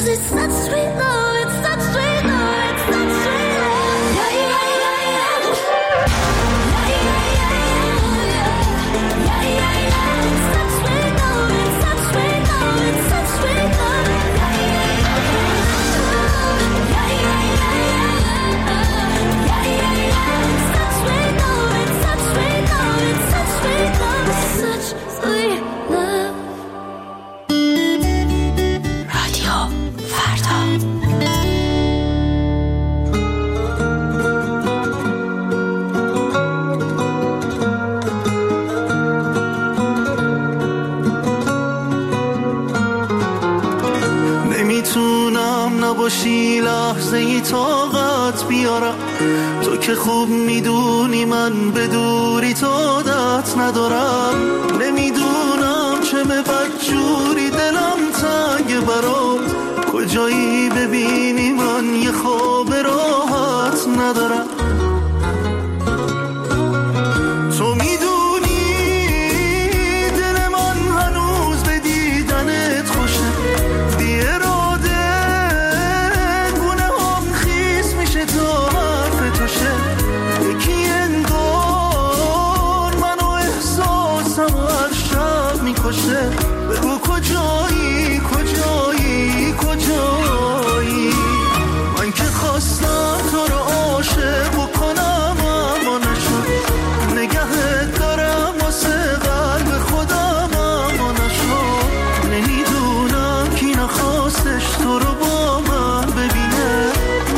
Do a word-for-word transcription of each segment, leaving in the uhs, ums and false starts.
'cause it's such sweet love, it's such sweet love, it's such sweet love. Yeah, yeah, yeah, yeah. Yeah, yeah, yeah, yeah. Yeah, yeah, yeah. It's such sweet love, it's such sweet love, it's such sweet love. Yeah, yeah, yeah. Yeah, yeah, yeah. Yeah, yeah, yeah. It's such sweet love, it's such sweet love, it's such sweet love, it's such sweet love. رادیو فردا. نمیتونم نباشی لحظه ای طاقت بیارم، تو که خوب میدونی من به دوری تو عادت ندارم. نمیدونم چه به بدجوری دلم تنگ برام، کجایی ببینی من یه خواب راحت ندارم. تو میدونی دل من هنوز به دیدنت خوشه، بی اراده گونه هم خیس میشه تا حرف تو شه. یکی انگار منو احساسم هر شب میکشه. بگو کجایی کجایی کجایی، من که خواستم تو رو عاشق بکنم اما نشد. نگهت دارم واسه قلب خودم اما نشد. نمیدونم کی نخواستش تو رو با من ببینه.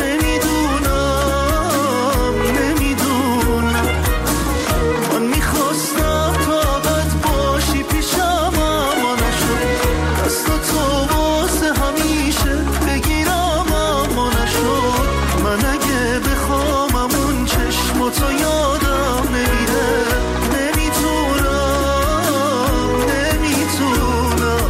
نمیدونم نمیدونم من میخواستم تا ابد باشی پیشم اما نشد. دست تو واسه همیشه بگیرم اما نشد. من اگه بخوام اون چشم تو یادم نمیره. نمیتونم نمیتونم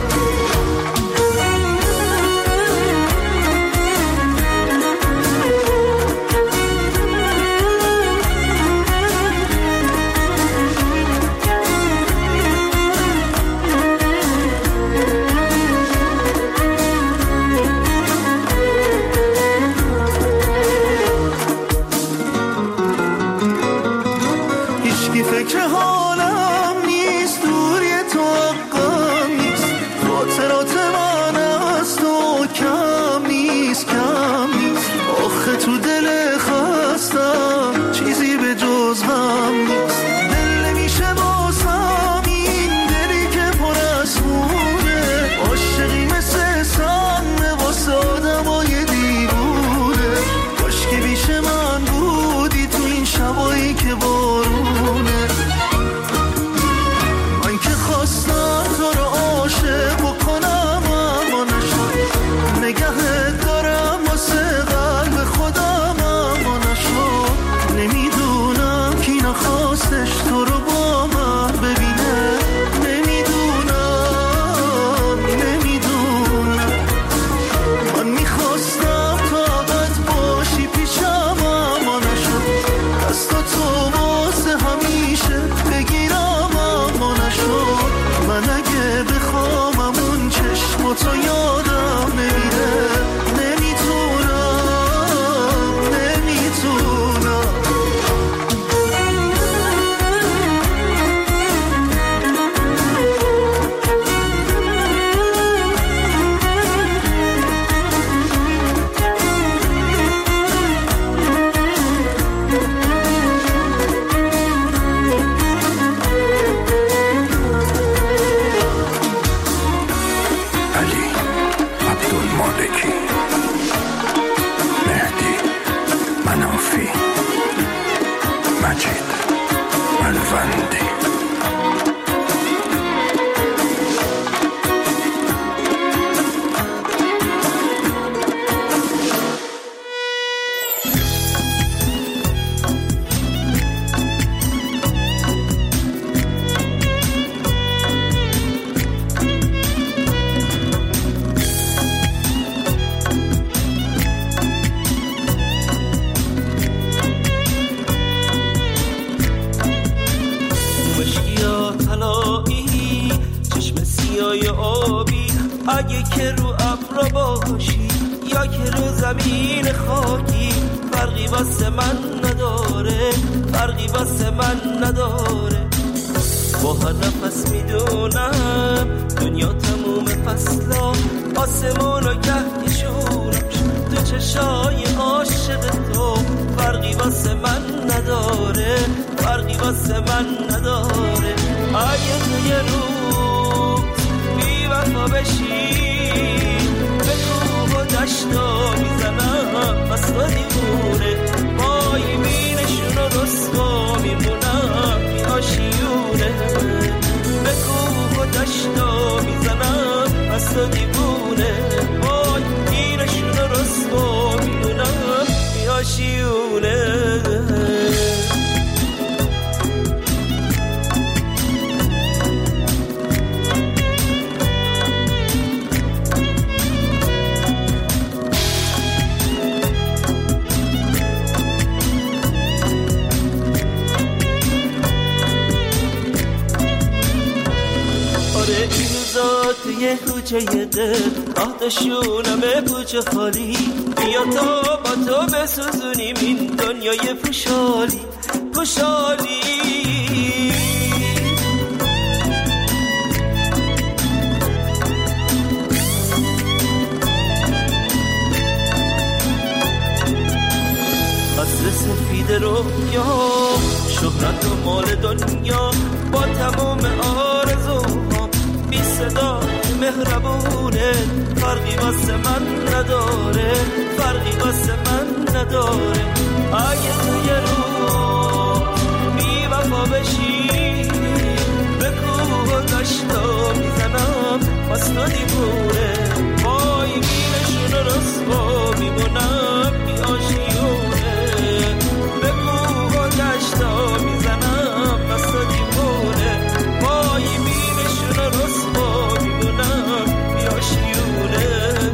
هیچکی فکر حالم نیست، دوری تو حقم نیست. خاطرات من از تو کم نیست کم نیست. آخه تو دل خستم چیزی به جز غم نیست. دل نمیشه بازم این دلی که پر از خونه، عاشقی مثل سم واسه آدمای دیوونه. کاش که بیش من بودی تو این شبایی که بارونه. من که خواستم تو رو عاشق بکنم اما نشد. نگهت دارم واسه قلب خودم اما نشد. نمیدونم کی نخواستش تو رو با من ببینه. نمیدونم نمیدونم من میخواستم تا ابد باشی پیشم اما نشد. دست تو واسه همیشه بگیرم اما نشد. من اگه بخوام اون چشم تو یادم نمیره. نمیتونم نمیتونم علی عبدالمالکی، مهدی منافی، مجید ملوندی. اگه که رو ابرا باشی یا که رو زمین خاکی فرقی واسه من نداره، فرقی واسه من نداره. با هر نفس میدونم دنیا تموم فصلا، آسمون و کهکشونش تو چشای عاشق تو فرقی واسه من نداره، فرقی واسه من نداره. اگه تو یه روز بی وفا بشی به کوه و دشتا میزنم بس تو دیوونه، با یمینشون و رسوا میمونم بی آشیونه. به کوه و دشتا میزنم بس تو دیوونه، با یمینشون و رسوا میمونم بی آشیونه. توی کوچه دل آتشونم پوچه خالی، بیا تا با تو بسوزونیم این دنیای پوشالی پوشالی. قصر سفید رویا شهرت و مال دنیا با تمام آرزوها بی صدا مهربونه، فرقی واسه من نداره، فرقی واسه من نداره. اگه تو یه روز بی وفا بشی به کوه و دشتا میزنم بس تو دیوونه، با یمینشون و رسوا میمونم بی آشیونه. به کوه و دشتا میزنم بس تو دیوونه، با یمینشون و رسوا میمونم بی آشیونه.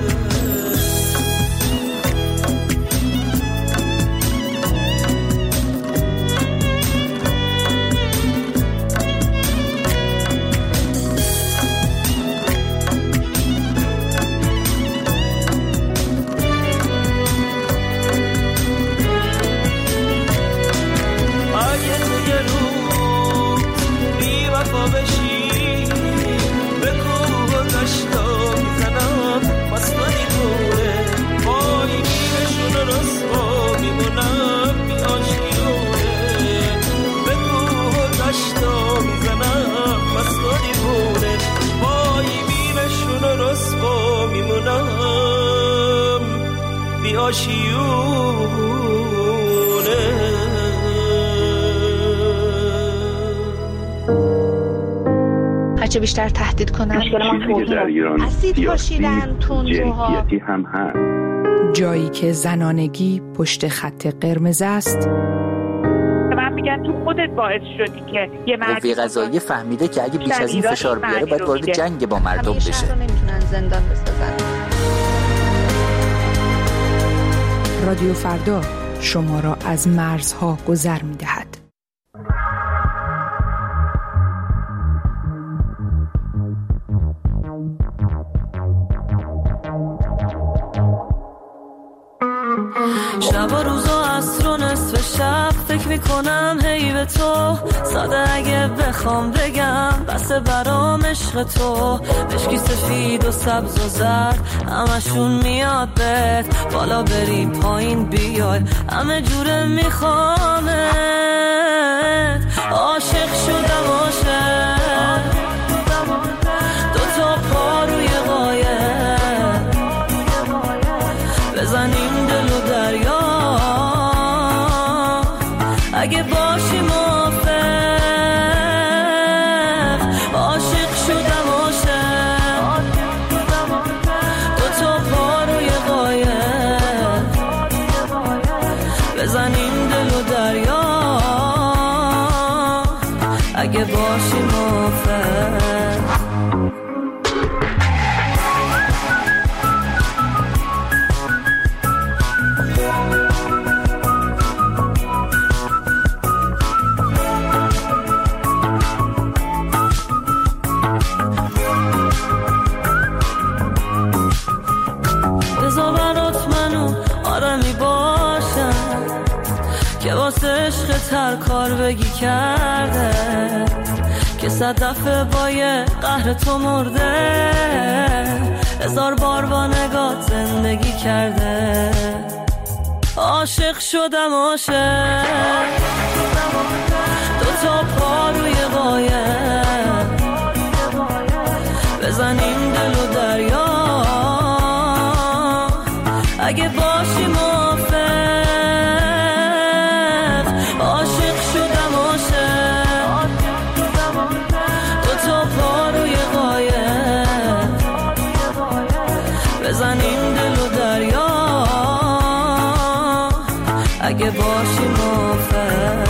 هرچه بیشتر تهدید کنن اسید پاشیدن تندروها هم هست. جایی که زنانگی پشت خط قرمز است. من میگم تو خودت باعث شدی که یه مرد قوه قضاییه فهمیده که اگه بیش از این فشار بیاره باید وارد جنگ با مردم بشه. همیشه نمیتونن زندان بسازن. رادیو فردا شما را از مرزها گذر می‌دهد. شب و روزا عصر و نصف شب فکر میکنم هی به تو، ساده اگه بخوام بگم بس برام عشق تو. مشکی سفید و سبز و زرد همشون میاد بهت، بالا بری پایین بیای همه جوره میخوامت. عاشق شدم عاشق دو تا پا روی قایق، بزنیم دل و دریا اگه باشی موافق. عاشق شدم عاشق دو تا پا روی قایق، بزنیم دل و دریا اگه باشی موافق. بذار برات بهتر کار بگی کرده که صد دفعه با یه قهر تو مرده، هزار بار با نگات زندگی کرده. عاشق شدم عاشق، دو تا پا روی قایق، بزنیم دل و دریا اگه باشی موافق. عاشق شدم عاشق، دو تا پا روی قایق، بزنیم دل و دریا اگه باشی موافق.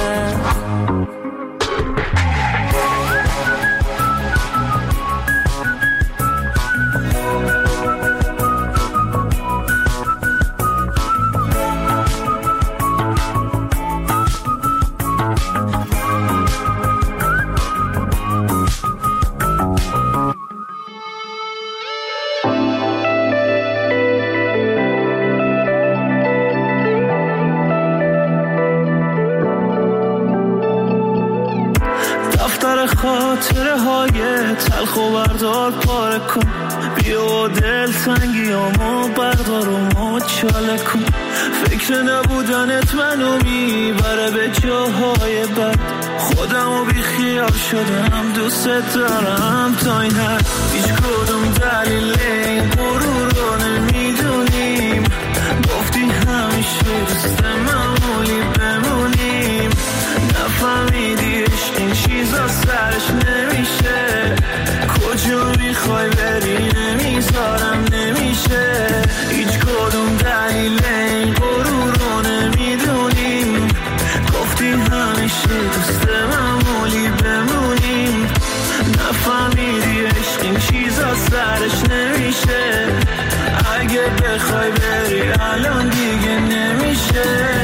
خاطره های تلخ و بردار پاره کن، بیا دل تنگیامو بردار و مچاله کن. فکر نبودنت منو میبره به جاهای بد، خودمو بی خیال شدم دوست دارم تا این حد. هیچ کدوم دلیل این غرور رو نمیدونیم، گفتی همیشه دوست معمولی بمونیم. نفهمیدی عشق این چیزا سرش نمیشه، کجا میخوای بری نمیذارم نمیشه. هیچ کدوم دلیل این غرور رو نمیدونیم، گفتی همیشه دوست معمولی بمونیم. نفهمیدی عشق این چیزا سرش نمیشه، اگه بخوای بری الان دیگه نمیشه.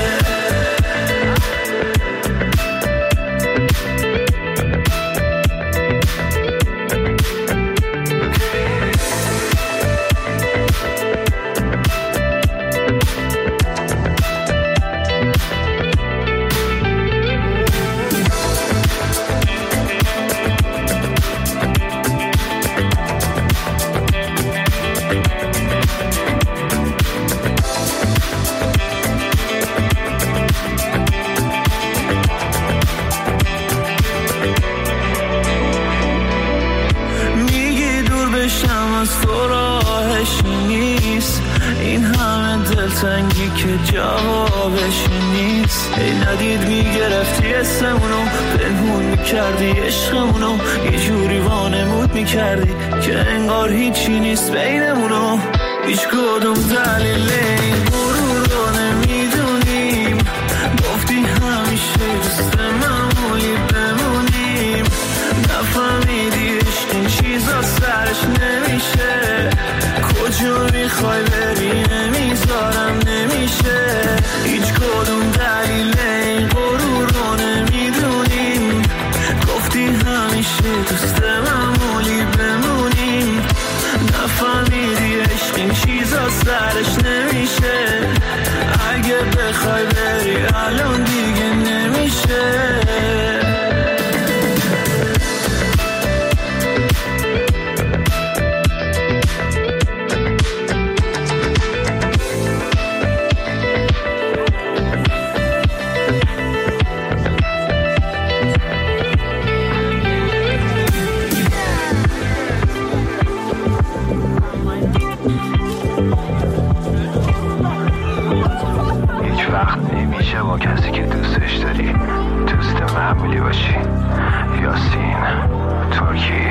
تنگی که جوابش نیست. ای ندید میگرفتی اسمونو، پنهون میکردی عشقمونو، یه جوری وانمود میکردی که انگار هیچی نیست بینمونو. هیچ کدوم دلیل این غرور رو نمیدونیم، گفتی همیشه دوست معمولی بمونیم. نفهمیدی عشق این چیزا سرش نمیشه، کجا میخوای بری نمیذارم نمیشه. هیچ کدوم دلیل این غرور رو نمیدونیم، گفتی همیشه دوست معمولی بمونیم. نفهمیدی عشق این چیزا سرش نمیشه، اگه بخوای بری الان دیگه نمیشه. با کسی که دوستش داری دوست معمولی باشی. یاسین ترکی.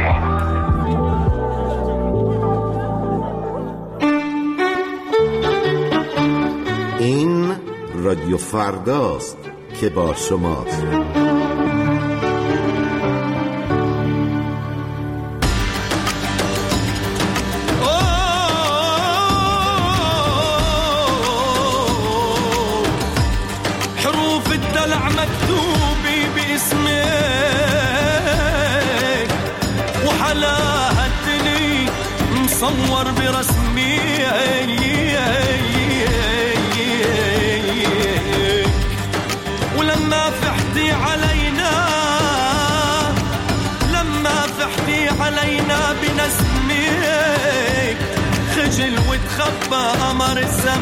این رادیو فرداست که با شماست. صور برسمي ولما خبى قمر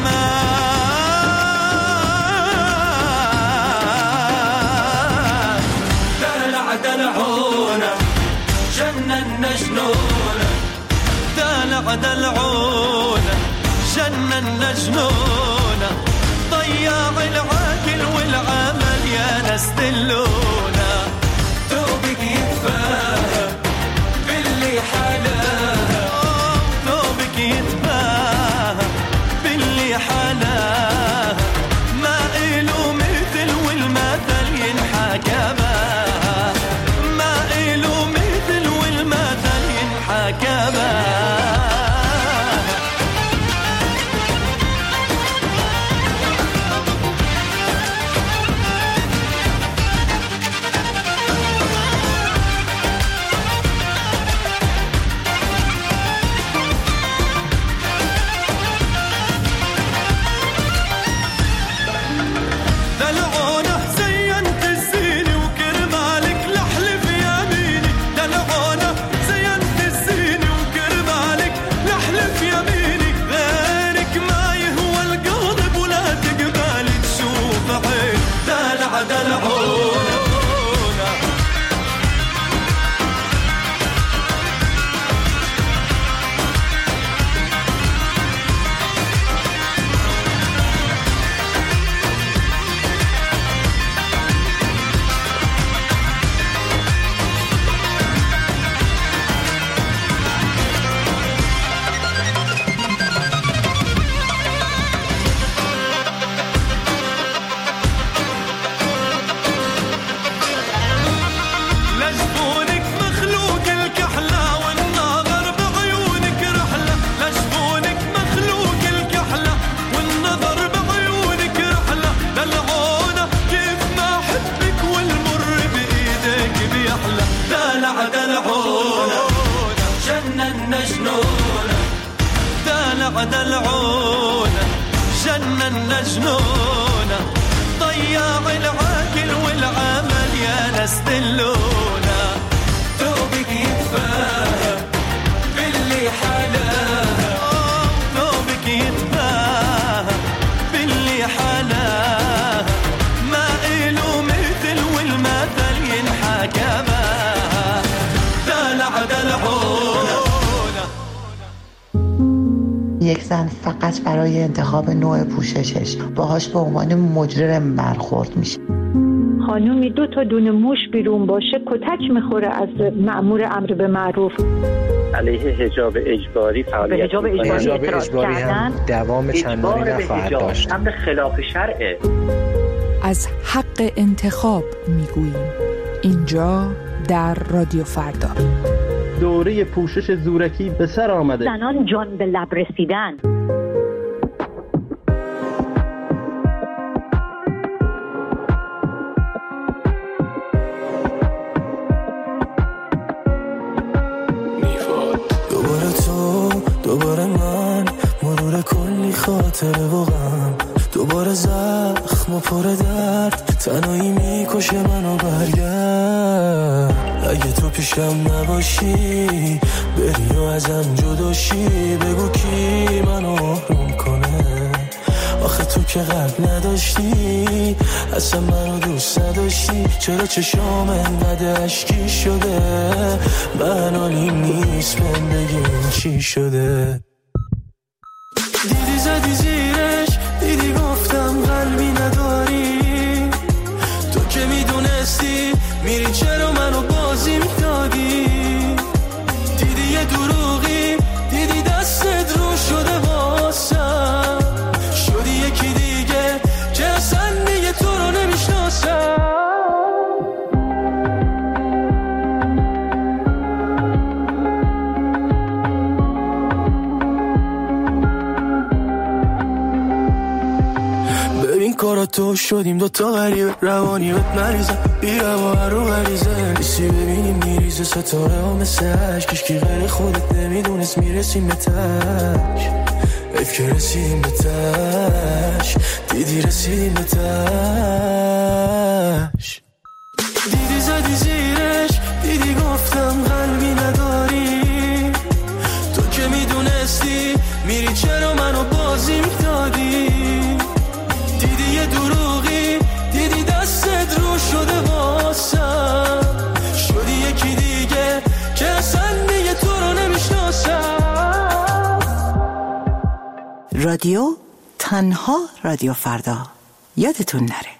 الزمان دلع دلعونا جننا جنونا دلع دلعونا جننا جنونا ضياع العاقل والعمل يا ناس دلونا توبك يتفاهم باللي حلاها توبك يتفاهم باللي حلاها ما إله مثل والمثل ينحكى بها ما إله مثل والمثل ينحكى بها دلعونا جننا جنونا ضياع العاقل والعمل يا ناس دلونا توبك يتفاهم باللي حلاها توبك يتفاهم باللي حلاها ما إله مثل والمثل ينحكى بها دلع دلعونا. یک زن فقط برای انتخاب نوع پوششش باهاش به عنوان مجرم برخورد میشه. خانومی دو تا دونه موش بیرون باشه کتک میخوره از مأمور امر به معروف. علیه حجاب اجباری فعالیت حجاب اجباری, حجاب اجباری هم دوام چندانی نخواهد داشت. امر خلاف شرعه. از حق انتخاب میگوییم اینجا در رادیو فردا. دوره پوشش زورکی به سر آمده. زنان جان به لب رسیدن. دوباره تو دوباره من مرور کلی خاطره و غم دوباره زخم و پر درد تنهایی میکشه منو برگرد اگه تو پیشم نباشی بری و ازم جداشی بگو کی منو آروم کنه آخه تو که قلب نداشتی اصلا منو دوست نداشتی چرا چشام انقدر اشکی شده من حالیم نیست من بگیم چی شده دیدی زدی زیرش دیدی گفتم قلبی نداری تو که میدونستی میری چرا منو بازی میدادی دیدی یه دروغی دیدی دستت رو شده واسم شدی یکی دیگه که اصلا دیگه تو رو نمیشناسم کارا تو شدیم دوتا غریبه روانی بهت مریضم بیرم و هر رو غریزه نیستی ببینیم میریزه ستاره ها مثل عشق کشکی غیر خودت نمیدونست میرسیم به تش حیف که رسیدیم به تش دیدی رسیدیم به تش دیدی زدی زیرش دیدی گفتم قلبی نداری تو که میدونستی میری چرا من رادیو تنها رادیو فردا یادتون نره.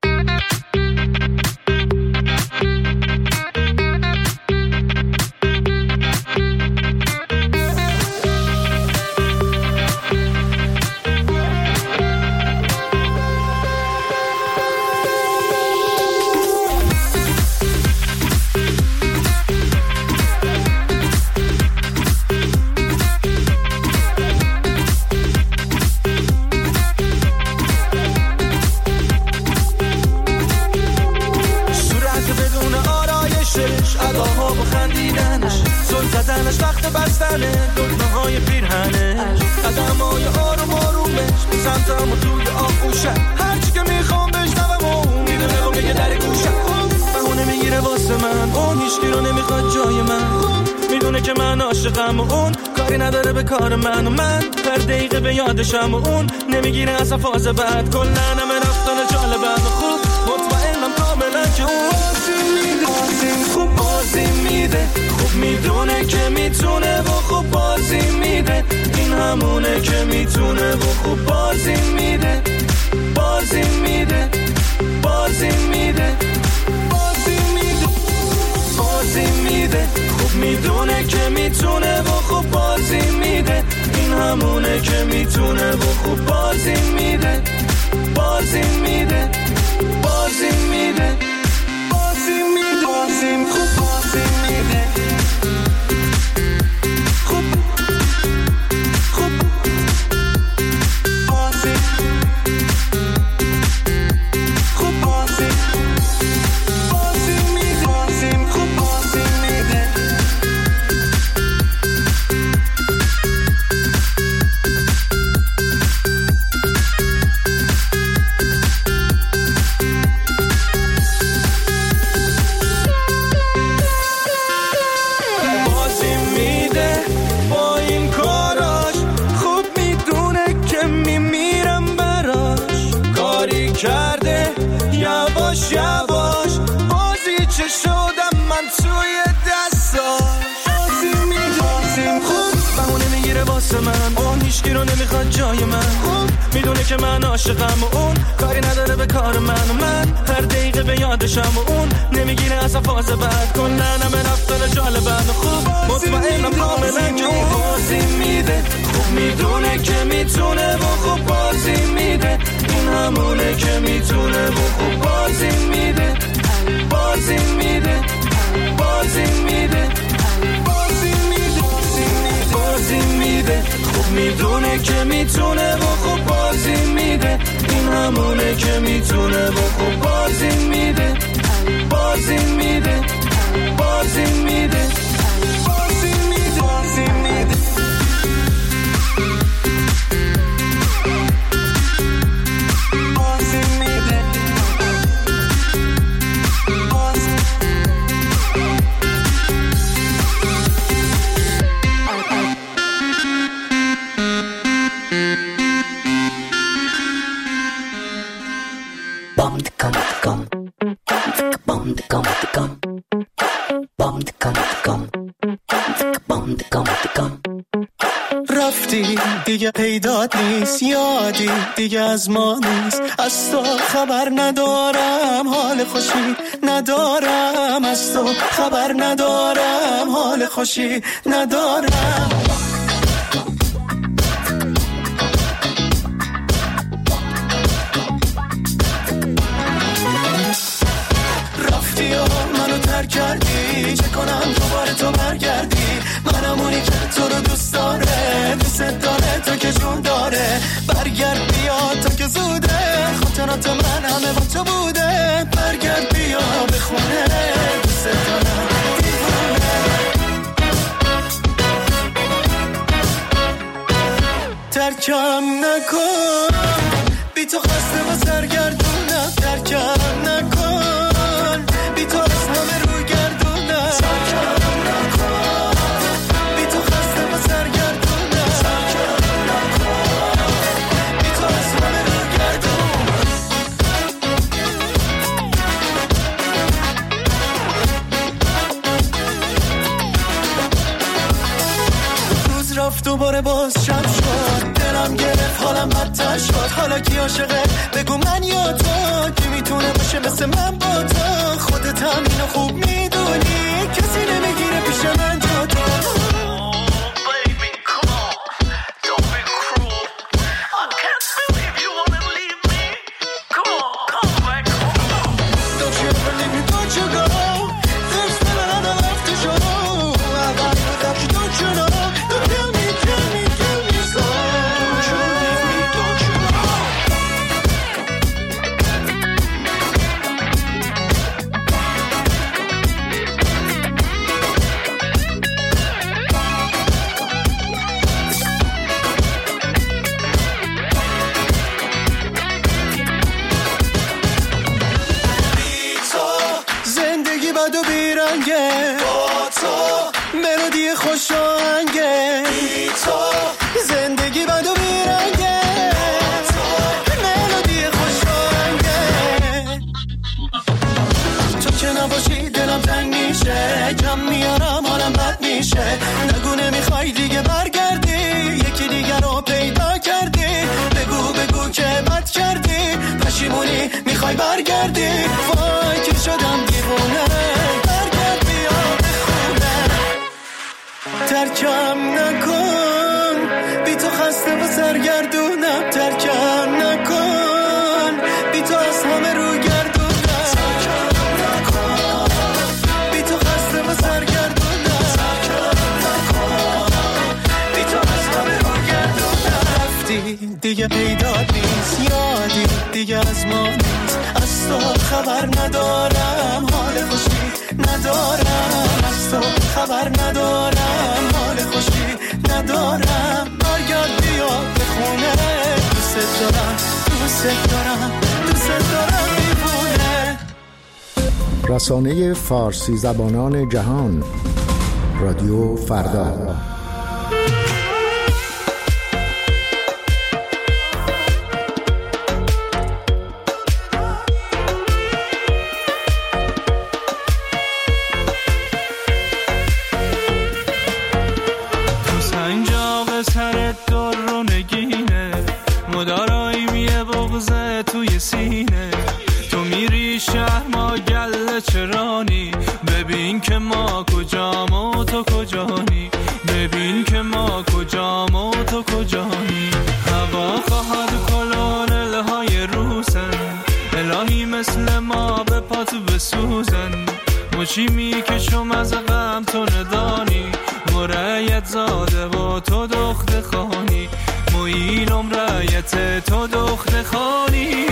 زدنش وقت بستنه دکمه های پیرهنه قدمای آروم آرومش سمتم و توی آغوشه هرچی که میخوام بشنوم و اون میدونه و میگه در گوشه بهونه میگیره واسه من اون هیچکی رو نمیخواد جای من میدونه که من عاشقم و اون کاری نداره به کار من و من هر دقیقه به یادشم و اون نمیگیره اصلا فاز بعد کلن همه رفتن جالبم و خوب مطمئنم کاملا که اون خوب بازی میده خوب میدونه که میتونه و خوب بازی میده این همونه که میتونه و خوب بازی میده بازی میده بازی میده بازی میده بازی میده خوب میدونه که میتونه و خوب بازی میده این همونه که میتونه و خوب بازی میده بازی میده بازی میده بازی میده بازی خوب بازی میده خوب خوب بازی خوب بازی بازی میده بازی خوب بازی میده کرده یواش یواش بازی چه شدم من توی دستاش بازی میدازیم خوب بهونه میگیره واسه من اون هیچکی رو نمیخواد جای من خوب میدونه که من عاشقم و اون کاری نداره به کار من و من هر دقیقه به یادشم و اون نمیگیره اصلا فاز بعد کلن همه رفتن جالبم خوب مطمئنم کاملا که اون بازی میده خوب میدونه که میتونه و خوب بازی میده این همونه که میتونه و خوب بازی میده بازی میده بازی میده بازی میده بازی میده خوب میدونه که میتونه و خوب بازی میده این همونه که میتونه و خوب بازی میده بازی میده بازی میده بازی میده بازی میده رفتی دیگه پیدات نیست یادی دیگه از ما نیست از تو خبر ندارم حال خوشی ندارم از تو خبر ندارم حال خوشی ندارم رفتی و منو ترک کردی چه کنم دوباره تو برگردی منم اونی که تو رو دوست داره دوست داره تا که جون داره برگرد بیا تا که زوده خاطرات من همه با تو بوده برگرد بیا به خونه دوست دارم دیوونه ترکم نکن بی تو خسته و سرگردونم ترکم نکن بی تو اصلا رو گردونم ترکم نکن بی تو خسته و سرگردونم ترکم نکن بی تو اصلا رو گردونم روز رفت دوباره باز شب شد دلم گرفت حالم بدتر شد. حالا کی عاشقه بگو من یا تو، کی میتونه باشه مثل من با تو؟ خودت هم اینو خوب میدونی، کسی نمیگیره پیش من جا تو. بد و بیرنگه با تو، ملودی خوش آهنگه بی تو، زندگی بد و بیرنگه با تو، ملودی خوش آهنگه. تو که نباشی دلم تنگ میشه، کم میارم حالم بد میشه. نگو نمیخوای دیگه برگردی، یکی دیگر رو پیدا کردی. بگو بگو که بد کردی، پشیمونی میخوای برگردی. وای که شدم دیوونه، برگرد بیا بخونه. ترکم نکن، بی تو خسته و سرگردونم. ترکم نکن، بی تو از همه رو گردونم. ترکم نکن، بی تو خسته و سرگردونم. ترکم نکن، بی تو از همه رو گردونم. رفتی دیگه پیدات نیست، یادی دیگه از ما نیست. از تو خبر ندارم، حال خوشی ندارم. از تو خبر ندارم، حال خوشی ندارم. برگرد بیا به خونه، دوست دارم دوست دارم دوست دارم میمونه. رسانه فارسی زبانان جهان، رادیو فردا. چرانی ببین که ما کجام و تو کجانی، ببین که ما کجام و تو کجانی. هوا خواهد کلون های روسن، الهی مثل ما به پاتو بسوزن. مچی می کشم از غم تو ندانی، مرایت زاده و تو دخت خانی. مویلم رایت تو دخت خانی.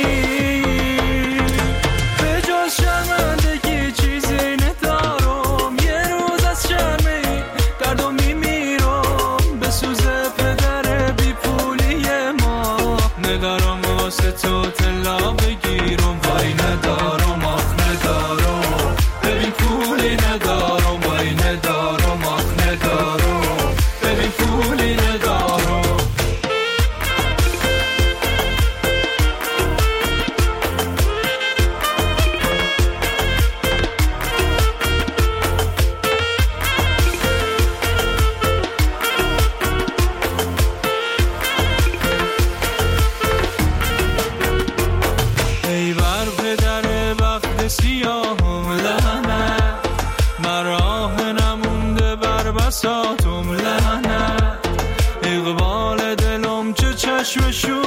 شرمندگی چیزی ندارم، یه روز از شرمی دردم میمیرم. به سوز پدر بی پولی ما ندارم واسه تو طلا بگیرم. وای ندارم آخ ندارم، ببین پولی ندارم. وای ندارم آخ ندارم، ببین پولی ندارم. سیاهم لعنت، مراه نمونده بر بساطم لعنت. اقبال دلم چه چشم شو